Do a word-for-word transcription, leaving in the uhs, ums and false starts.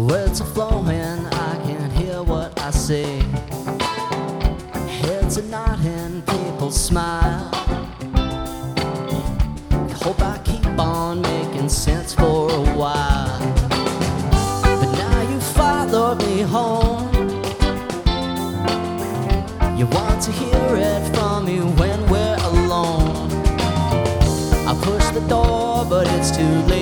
Words are flowing, I can't hear what I say. Heads are nodding, people smile. Hope I keep on making sense for a while. But now you follow me home. You want to hear it from me when we're alone. I push the door, but it's too late.